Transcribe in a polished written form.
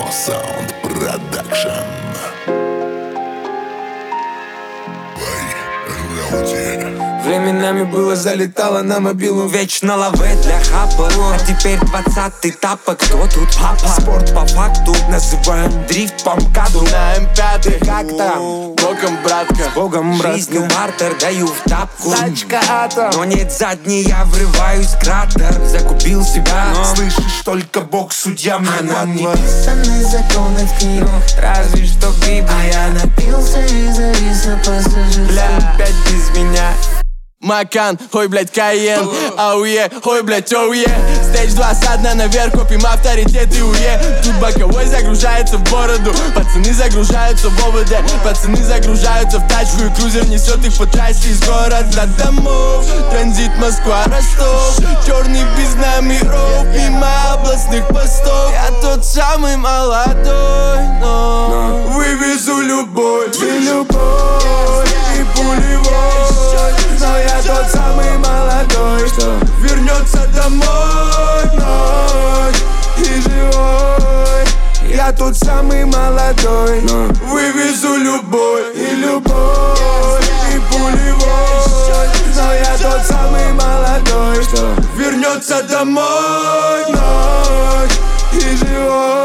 Sound Production. Временами было залетало на мобилу, вечно лаве для хапа. А теперь 20-й тапок, кто тут папа? Спорт по факту называем дрифт по МКАДу. На М5 как там? Богом, братка. С Богом, братка. Жизнью бартер даю в тапку. Тачка атом. Но нет задней, я врываюсь в кратер. Закупил себя, но слышишь, только Бог судья. Она не Писанный законы в книгах, разве что в Библии. а я напился и завис на пассажирском. Бля, опять без меня. Макан, ой, блядь, Кайен, ауе, ой, блядь, оуе. Стейдж 2 со дна наверх, копим авторитет и уе. Тут боковой загружается в бороду, пацаны загружаются в ОВД. Пацаны загружаются в тачку и крузер несет их по трассе из города домов. Транзит Москва, Ростов, черный без номеров, мимо областных постов. Я тот самый молодой, но вывезу любовь и любовь, и пулевой. Но я тот самый молодой, что вернется домой вновь и живой. Я тот самый молодой, но вывезу любовь и любовь, и пулевой. Но я тот самый молодой, что вернется домой вновь и живой.